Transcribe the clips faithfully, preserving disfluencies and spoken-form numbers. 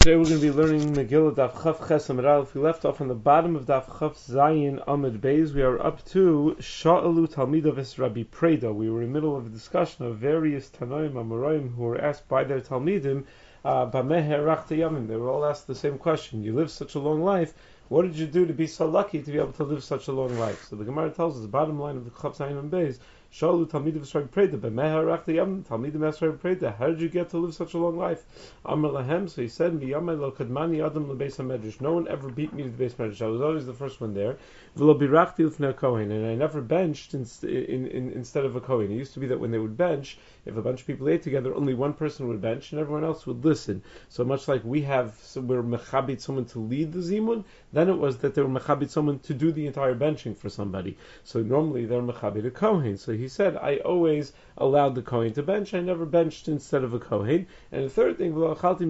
Today we're going to be learning Megillah Daf Chaf Ches Amud Aleph. We left off on the bottom of Daf Chaf Zayin Amud Beis. We are up to Sha'alu Talmidav Rabbi Preda. We were in the middle of a discussion of various Tanoim Amoraim who were asked by their Talmidim, Bameh Herachta Yamim. They were all asked the same question. You live such a long life. What did you do to be so lucky to be able to live such a long life? So the Gemara tells us the bottom line of the Chaf Zayin Amud Beis. Shalu Talmidim Rabbi Preda, B'meh Harachta Yamim, Talmidim asked Rabbi Preda, how did you get to live such a long life? Amar Lahem, so he said, Miyamai lo kadmani adam lebeis hamedrash. No one ever beat me to the beis medrash. I was always the first one there. V'lo birachti l'fnei kohen, and I never benched in, in, in, instead of a kohen. It used to be that when they would bench, if a bunch of people ate together, only one person would bench and everyone else would listen. So much like we have, so we're mechabit someone to lead the zimun, then it was that they were mechabit someone to do the entire benching for somebody. So normally they're mechabit a kohen. So he said, I always allowed the kohen to bench. I never benched instead of a kohen. And the third thing,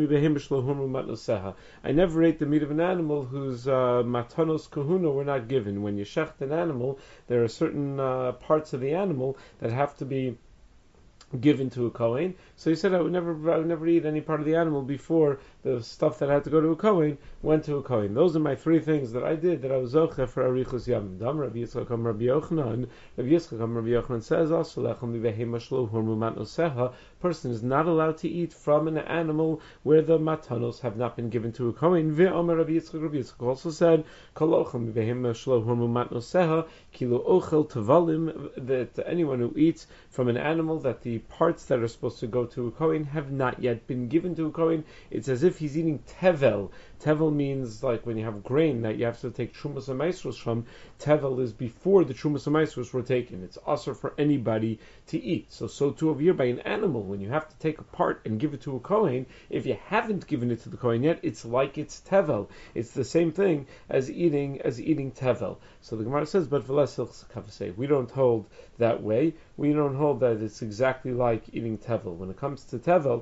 I never ate the meat of an animal whose uh, matanos kahuna were not given. When you shecht an animal, there are certain uh, parts of the animal that have to be given to a kohen. So he said I would never I would never eat any part of the animal before the stuff that had to go to a kohen went to a kohen. Those are my three things that I did that I was zoche for arichus yamim. Dam Rabbi Yitzchak Am Rabbi Yochanan. Rabbi Yitzchak Am Rabbi Yochanan says also lechem livehema shlo hormu matnoseha. Person is not allowed to eat from an animal where the matanos have not been given to a kohen. Ve'amar Rabbi Yitzchak Rabbi Yitzchak also said kolochem livehema shlo hormu matnoseha kilo ochel tavalim, that anyone who eats from an animal that the parts that are supposed to go to a kohen have not yet been given to a kohen. It's as if he's eating tevel. Tevel means like when you have grain that you have to take trumas and maasros from. Tevel is before the trumas and maasros were taken. It's usher for anybody to eat. So, so too over here by an animal, when you have to take a part and give it to a kohen, if you haven't given it to the kohen yet, it's like it's tevel. It's the same thing as eating as eating tevel. So the Gemara says, but we don't hold that way. We don't hold that it's exactly like eating tevel. When it comes to tevel,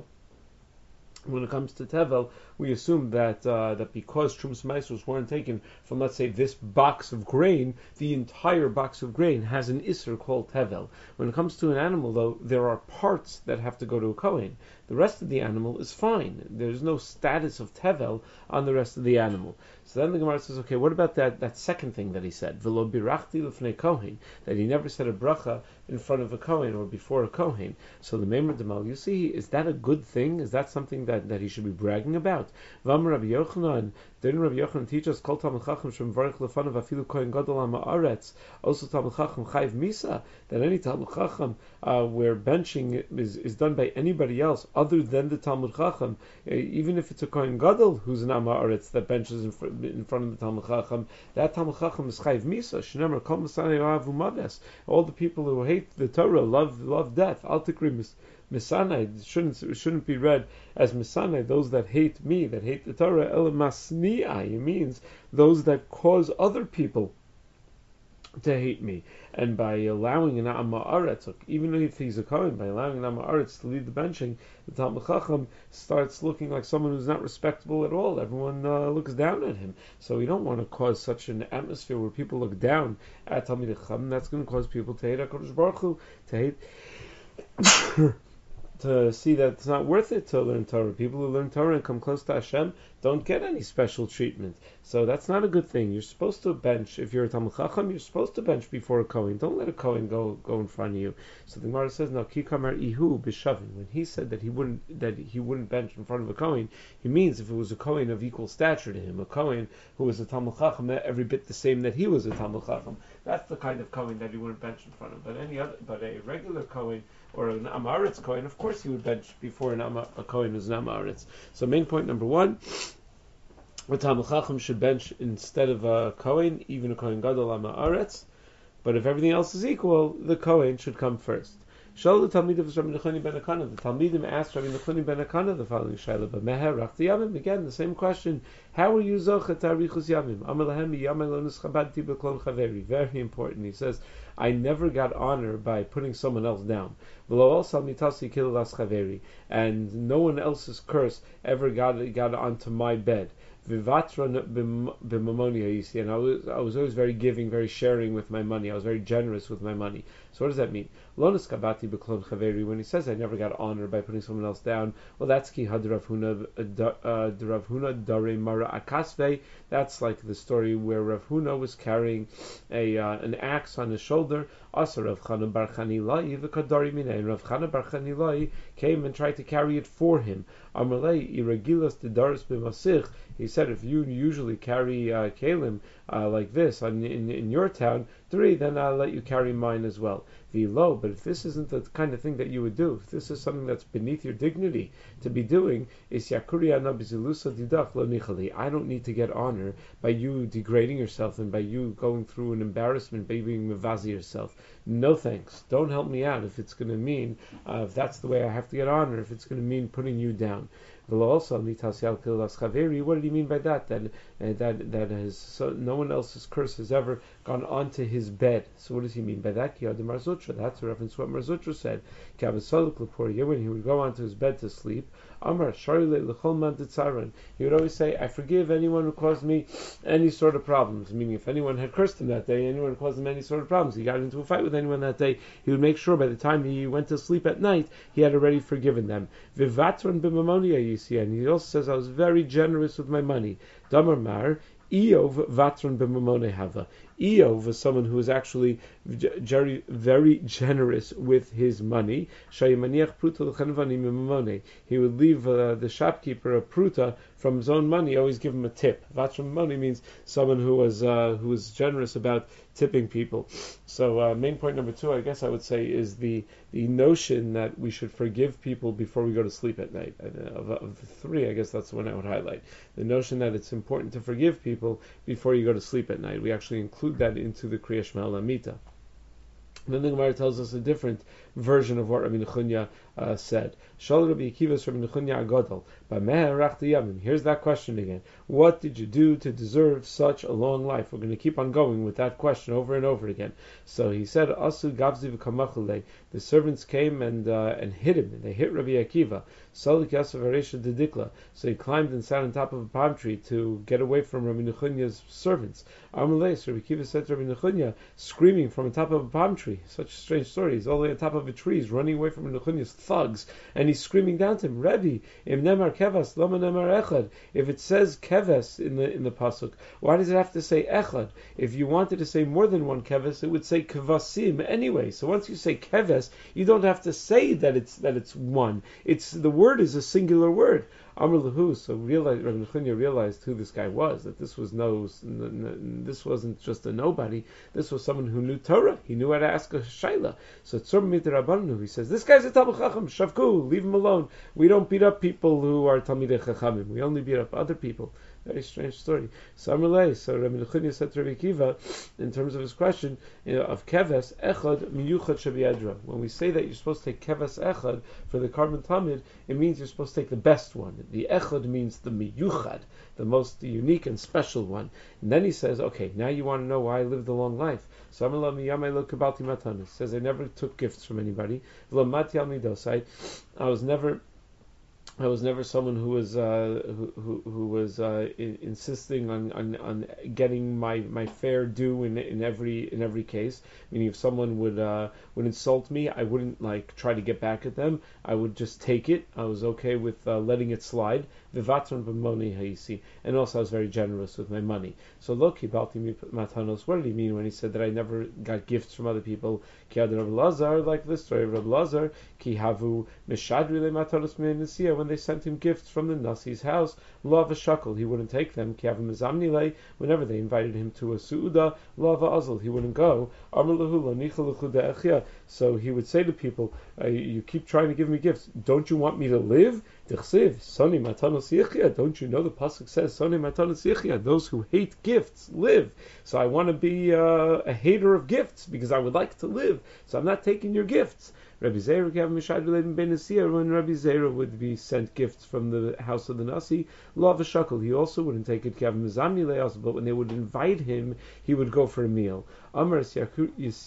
When it comes to tevel, we assume that uh, that because trumas maasros weren't taken from, let's say, this box of grain, the entire box of grain has an isser called tevel. When it comes to an animal, though, there are parts that have to go to a kohen. The rest of the animal is fine. There's no status of tevel on the rest of the animal. So then the Gemara says, okay, what about that, that second thing that he said? V'lo birachti l'fnei kohen, that he never said a bracha in front of a kohen or before a kohen. So the Meimer Demal, you see, is that a good thing? Is that something that, that he should be bragging about? V'amar Rabbi Yochanan, didn't Rabbi Yochanan teach us, Kol Talmid Chacham shem varich lefanav afilu kohen gadol ha'ma'aretz, also Talmid Chacham chayv misa, that any Talmid Chacham uh, where benching is, is done by anybody else other than the Talmid Chacham, uh, even if it's a kohen gadol who's an ha'ma'aretz that benches in, fr- in front of the Talmid Chacham, that Talmid Chacham is chayv misa. Shneimar kol masanei ohavu maves. All the people who hate the Torah love love death. Al tikri misanai. It shouldn't it shouldn't be read as misanai. Those that hate me, that hate the Torah. El masni'ai. It means those that cause other people to hate me. And by allowing an Amma Aretz, even if he's a Kohen, by allowing an Amma Aretz to lead the benching, the Talmid Chacham starts looking like someone who's not respectable at all. Everyone uh, looks down at him. So we don't want to cause such an atmosphere where people look down at Talmid Chacham. That's going to cause people to hate HaKadosh Baruch Hu, to hate... to see that it's not worth it to learn Torah. People who learn Torah and come close to Hashem don't get any special treatment. So that's not a good thing. You're supposed to bench. If you're a Talmid Chacham, you're supposed to bench before a Kohen. Don't let a Kohen go go in front of you. So the Gemara says, "No, kikamar ihu b'shavin." When he said that he wouldn't that he wouldn't bench in front of a Kohen, he means if it was a Kohen of equal stature to him, a Kohen who was a Talmid Chacham every bit the same that he was a Talmid Chacham. That's the kind of Kohen that he wouldn't bench in front of. But any other, but a regular Kohen or an Amaretz Kohen, of course he would bench before an Ama, a Kohen who's an Amaretz. So main point number one, a Talmid Chacham should bench instead of a Kohen, even a Kohen Gadol Amaretz. But if everything else is equal, the Kohen should come first. Shal the Talmidim of Rabbi Nechoni ben Akana. The Talmidim asked Rabbi Nechoni ben Akana the following shaila: B'meher rachti yamim. Again, the same question. How are you zocha tarichus yamim? Amar lahem yamim lo nischabadti b'klon chaveri. Very important. He says, I never got honor by putting someone else down. And no one else's curse ever got got onto my bed. Vivatron b'mamonia, you see, and I was I was always very giving, very sharing with my money. I was very generous with my money. So what does that mean? Lonas kabati b'klon chaveri. When he says I never got honor by putting someone else down, well, that's ki had Rav Huna Rav Huna dare mara akasve. That's like the story where Rav Huna was carrying a uh, an axe on his shoulder. Asa Rav Chana bar Chanilai v'kadari minei. Rav Chana bar Chanilai came and tried to carry it for him. Amalei iragilas dedaris b'masich. He said, if you usually carry uh, kalim uh, like this on, in, in your town, three, then I'll let you carry mine as well. V'lo, but if this isn't the kind of thing that you would do, if this is something that's beneath your dignity to be doing, is yakuriya nabizilusa didach lo nichali. I don't need to get honor by you degrading yourself and by you going through an embarrassment, by being mevazi yourself. No thanks. Don't help me out if it's going to mean, uh, if that's the way I have to get honor, if it's going to mean putting you down. Also, what did he mean by that? That uh, that that has so, no one else's curse has ever gone onto his bed. So what does he mean by that? That's a reference to what Mar Zutra said. When he would go onto his bed to sleep, he would always say, "I forgive anyone who caused me any sort of problems." Meaning, if anyone had cursed him that day, anyone who caused him any sort of problems, he got into a fight with anyone that day, he would make sure by the time he went to sleep at night, he had already forgiven them. Vivatron b'mamonia, you see, and he also says, "I was very generous with my money." Damar Mar, Eov vatron b'mamone hava. Eov was someone who was actually very, very generous with his money. He would leave uh, the shopkeeper a pruta from his own money, always give him a tip. Vatron money means someone who was uh, who was generous about tipping people. So uh, main point number two, I guess I would say, is the the notion that we should forgive people before we go to sleep at night. And, uh, of, of the three, I guess that's the one I would highlight. The notion that it's important to forgive people before you go to sleep at night. We actually include that into the Kriya Shema Lamita. Then the Gemara tells us a different version of what Rabbi Nechunya uh, said. Shal Rabbi Akiva's Rabbi Nechunya Agadol. Here's that question again. What did you do to deserve such a long life? We're going to keep on going with that question over and over again. So he said, Asu Gavzi v'kamachule. The servants came and uh, and hit him. They hit Rabbi Akiva. Salik Yasav Aresha Dedikla. So he climbed and sat on top of a palm tree to get away from Rabbi Nechunya's servants. Amalei, so Rabbi Akiva said to Rabbi Nechunya, screaming from the top of a palm tree. Such a strange story. He's all the way on top of a tree. He's running away from Rabbi Nechunya's thugs, and he's screaming down to him, Rebbe, im nemar kevas, lama nemar echad. If it says keves in the in the pasuk, why does it have to say echad? If you wanted to say more than one keves, it would say kevasim anyway. So once you say keves, you don't have to say that it's that it's one. It's the word is a singular word. Amr Lahu, so realized, Rabbi Nechunya realized who this guy was, that this was no, this wasn't just a nobody, this was someone who knew Torah, he knew how to ask a shayla. So Tzur Mit Rabbanu, he says, this guy's a Talmid Chacham, Shavku, leave him alone. We don't beat up people who are Talmidei Chachamim, we only beat up other people. Very strange story. So Amr so Rabbi Nechunya said to Rabbi Akiva, in terms of his question, you know, of keves echad miyuchad shabiyadra. When we say that you're supposed to take keves echad for the carbon tamid, it means you're supposed to take the best one. The echad means the miyuchad, the most unique and special one. And then he says, okay, now you want to know why I lived a long life. So Amr He says, I never took gifts from anybody. I was never I was never someone who was uh, who, who who was uh, in, insisting on, on, on getting my, my fair due in in every in every case. Meaning, if someone would uh, would insult me, I wouldn't like try to get back at them. I would just take it. I was okay with uh, letting it slide. Vivatron b'moni haisi, and also I was very generous with my money. So look, he balti matanos. What did he mean when he said that I never got gifts from other people? Ki ad Rav Lazar, like this story of Rav Lazar, ki havu mishadri le matanos me'nesia. When they sent him gifts from the Nasi's house, lo of a shakel, he wouldn't take them. Ki havu mizamni le. Whenever they invited him to a suuda, lo of a azal, he wouldn't go. Amar lahu lo nicha lechu de'echia. So he would say to people, uh, you keep trying to give me gifts. Don't you want me to live? D'chsiv, soni matanos yichya. Don't you know the pasuk says, soni matanos yichya, those who hate gifts live. So I want to be uh, a hater of gifts because I would like to live. So I'm not taking your gifts. Rabbi Zera when Rabbi Zera would be sent gifts from the house of the Nasi, lo of a shakel, he also wouldn't take it. But when they would invite him, he would go for a meal. Amar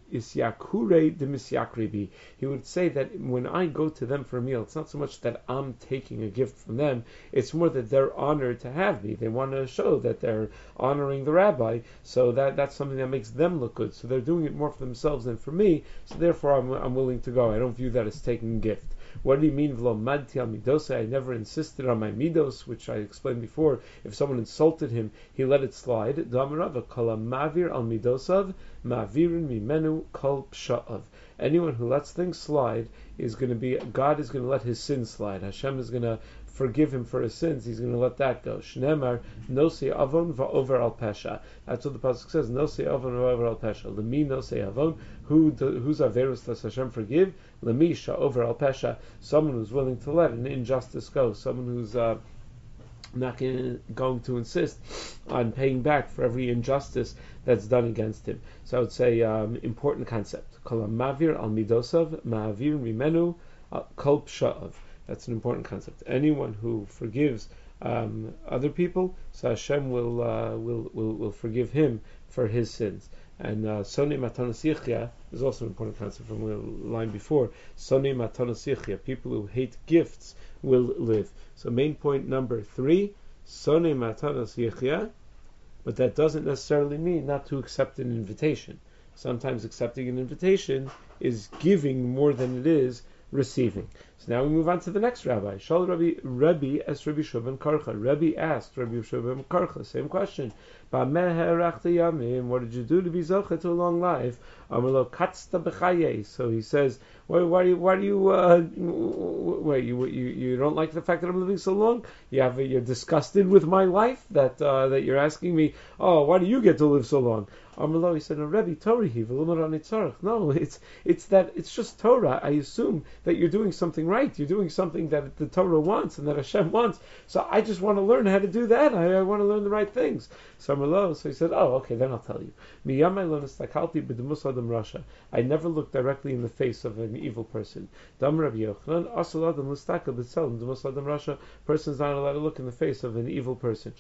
isyakure de misyakribi. He would say that when I go to them for a meal, it's not so much that I'm taking a gift from them, it's more that they're honored to have me. They want to show that they're honoring the rabbi, so that, that's something that makes them look good. So they're doing it more for themselves than for me, so therefore I'm, I'm willing to go. I don't view that as taking a gift. What do you mean, v'lo madti al midose? I never insisted on my midos, which I explained before. If someone insulted him, he let it slide. Damarava kala mavir al midosav, mavirin mimenu kol psha'av. Anyone who lets things slide is going to be, God is going to let his sins slide. Hashem is going to forgive him for his sins. He's going to let that go. Shnemar nosi avon va'over al pesha. That's what the pasuk says. Nosi avon va'over al pesha. Lemi nosi avon. Who whose averus does Hashem forgive? Lemi sha'over al pesha. Someone who's willing to let an injustice go. Someone who's uh, not going to insist on paying back for every injustice that's done against him. So I would say um, important concept. Kol mavir al midosav ma'avir mimenu kol psha'av. That's an important concept. Anyone who forgives um, other people, so Hashem will, uh, will will will forgive him for his sins. And Soni Matanos Yichya is also an important concept from the line before. Soni Matanos Yichya, people who hate gifts will live. So main point number three, Soni Matanos Yichya, but that doesn't necessarily mean not to accept an invitation. Sometimes accepting an invitation is giving more than it is receiving. So now we move on to the next rabbi. Shal Rabbi Rabbi es Rabbi Shua ben Karcha. Rabbi asked Rabbi Shua ben Karcha, same question. What did you do to be zoche to a long life? So he says, why, why do you, why do you, uh, wait, you, you, you don't like the fact that I'm living so long? You have, you're disgusted with my life that, uh, that you're asking me, oh, why do you get to live so long? Amrlo, he said, no, Rebbe, Torah, no, it's, it's that, it's just Torah. I assume that you're doing something right. You're doing something that the Torah wants and that Hashem wants. So I just want to learn how to do that. I, I want to learn the right things. So Amrlo, so he said, oh, okay, then I'll tell you. I never looked directly in the face of an evil person. Person's not allowed to look in the face of an evil person.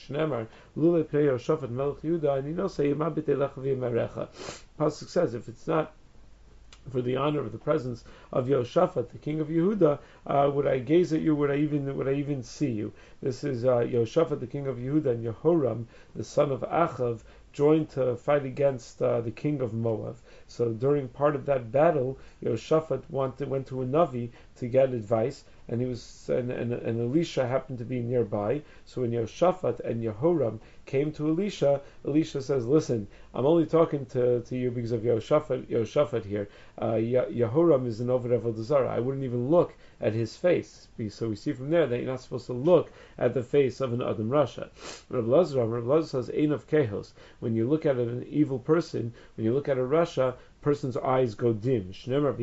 Pasuk says, if it's not for the honor of the presence of Yehoshaphat, the king of Yehuda, uh, would I gaze at you? Would I even would I even see you? This is uh, Yehoshaphat, the king of Yehuda, and Yehoram, the son of Achav, joined to fight against uh, the king of Moab. So during part of that battle, Yehoshaphat wanted, went to a Navi to get advice, and he was and, and, and Elisha happened to be nearby. So when Yehoshaphat and Yehoram came to Elisha, Elisha says, listen, I'm only talking to, to you because of Yehoshaphat, Yehoshaphat here. Uh, Yehoram is an Oved Avodah Zarah. I wouldn't even look at his face. So we see from there that you're not supposed to look at the face of an Adam Rasha. Rav Lazar, Rav Lazar says, Ein of Kehos. When you look at an evil person, when you look at a Rasha, person's eyes go dim.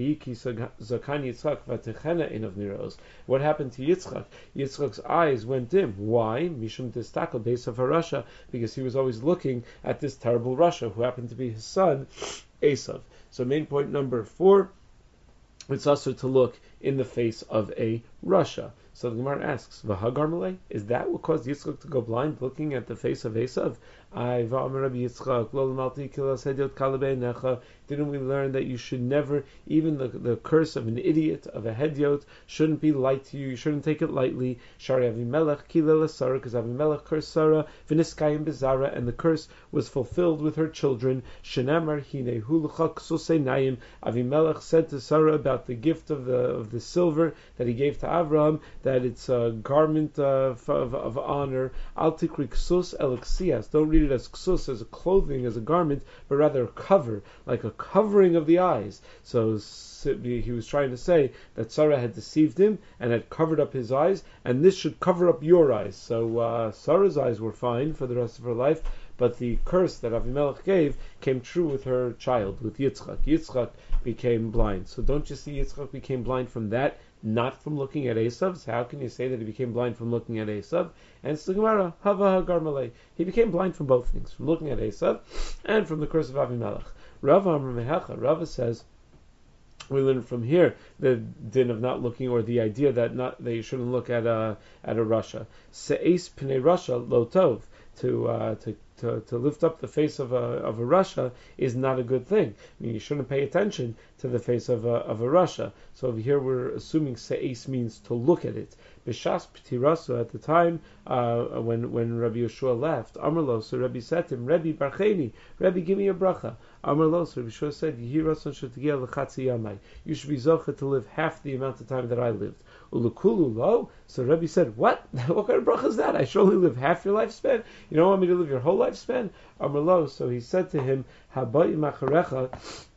What happened to Yitzchak? Yitzchak's eyes went dim. Why? Mishum Tistakel Beis of Rasha, because he was always looking at this terrible Rasha, who happened to be his son, Esav. So main point number four, it's also to look in the face of a Rasha. So the Gemara asks, V'hagar malei? Is that what caused Yitzchak to go blind, looking at the face of Esav? Didn't we learn that you should never, even the, the curse of an idiot, of a hedyot, shouldn't be light to you, you shouldn't take it lightly. Shari Avimelech kilel Sarah, because Avimelech cursed Sarah, v'niskayim bezara, and the curse was fulfilled with her children. Shenamar hine hulucha ksuseinayim. Avimelech said to Sarah about the gift of the of the silver that he gave to Avraham, that it's a garment uh, of, of honor. Al tikri ksus el ksias. Don't read it as ksus, as a clothing, as a garment, but rather a cover, like a covering of the eyes. So he was trying to say that Sarah had deceived him and had covered up his eyes, and this should cover up your eyes. So uh, Sarah's eyes were fine for the rest of her life, but the curse that Avimelech gave came true with her child, with Yitzchak. Yitzchak became blind. So don't you see Yitzchak became blind from that, not from looking at Esav? So how can you say that he became blind from looking at Esav? And it's the Gemara, Hava Hagar malei. He became blind from both things, from looking at Esav and from the curse of Avimelech. Rava Amar Mehacha, Rava says, we learn from here the din of not looking, or the idea that not that you shouldn't look at a at a Rasha. Se'es pnei Rasha lo tov, to uh, to to, to lift up the face of a of a Russia is not a good thing. I mean, you shouldn't pay attention to the face of a of a Russia. So over here we're assuming se'es means to look at it. B'shas p'tirasu, at the time uh, when when Rabbi Yeshua left, Amarlo, so Rabbi said to him, Rabbi Barcheni, Rabbi, give me a bracha. Amarlo, so Rabbi Yeshua said, Yihirason shetigia lechatzi yamai. You should be zocha to live half the amount of time that I lived. Ulukulu lo. So Rabbi said, what? What kind of bracha is that? I should only live half your lifespan. You don't want me to live your whole lifespan? Amarlo, so he said to him, Habai macharecha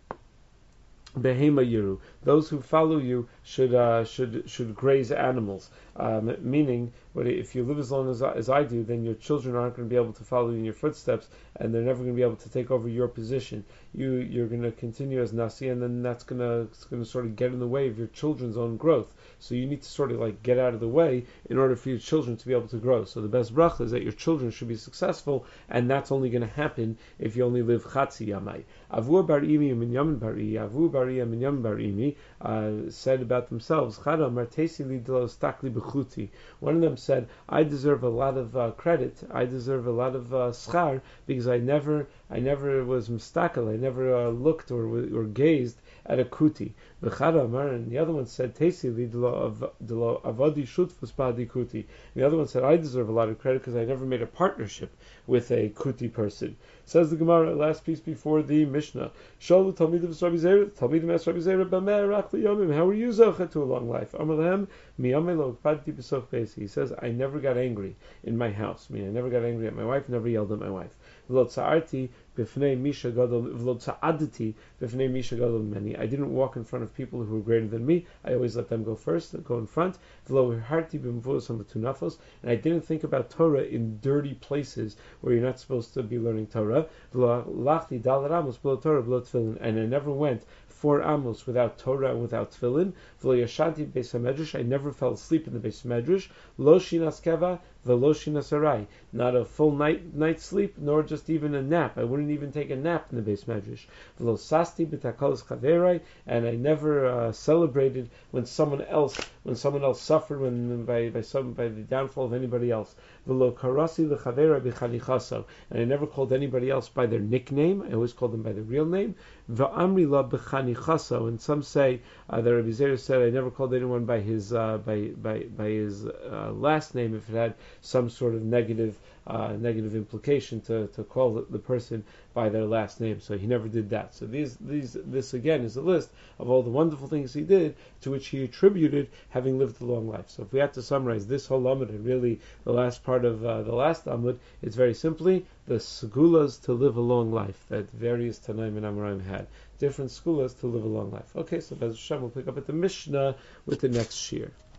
behema yiru. Those who follow you should uh, should should graze animals. Um, meaning, but if you live as long as, as I do, then your children aren't going to be able to follow in your footsteps, and they're never going to be able to take over your position. You you're going to continue as nasi, and then that's going to it's going to sort of get in the way of your children's own growth. So you need to sort of like get out of the way in order for your children to be able to grow. So the best bracha is that your children should be successful, and that's only going to happen if you only live chatzi yamai. Avu bar imi and Minyamin bar imi, Avu bar imi and Minyamin bar imi uh, said about themselves, Chada martesi li delos takli b'chuti. One of them said, I deserve a lot of uh, credit, I deserve a lot of uh, schar, because I never I never was mistakel, I never uh, looked or or gazed at a kuti. And the other one said, Tesi li delo avadi shutfus ba'di kuti. The other one said, I deserve a lot of credit because I never made a partnership with a kuti person. Says the Gemara, last piece before the Mishnah. Shalu talmidim Rabbi Zera, talmidim es Rabbi Zera b'meh rak liyomim. How are you zocha to a long life? Amalhem miyamei lo kpadti b'soch beisi. He says, I never got angry in my house. I mean, I never got angry at my wife, never yelled at my wife. V'lo tza'arti b'fnei misha gadol, v'lo tza'adati b'fnei misha gadol meni. I didn't walk in front of people who were greater than me. I always let them go first, go in front. V'lo harti b'mvus ha'matunafos. And I didn't think about Torah in dirty places where you're not supposed to be learning Torah. V'lo lachti dal ramos b'lo Torah b'lo tefillin. And I never went four amos without Torah and without tefillin. V'lo yashanti b'beis hamedrash. I never fell asleep in the beis hamedrash. Lo shinas keva v'lo shinas arai. Not a full night night sleep, nor just even a nap. I wouldn't even take a nap in the beis medrash. V'lo sasti b'takalos chaverai. And I never uh, celebrated when someone else when someone else suffered when by by some by the downfall of anybody else. V'lo karasi l'chaverai b'chanichaso. And I never called anybody else by their nickname. I always called them by their real name. V'amri la b'chanichaso. And some say uh, that Rabbi Zera said I never called anyone by his uh, by by by his uh, last name if it had some sort of negative uh, negative implication to, to call the, the person by their last name. So he never did that. So these these this again is a list of all the wonderful things he did, to which he attributed having lived a long life. So if we had to summarize this whole Amud and really the last part of uh, the last Amud, it's very simply the segulas to live a long life that various Tanaim and Amoraim had. Different segulas to live a long life. Okay, so Bez Hashem, we'll pick up at the Mishnah with the next shir.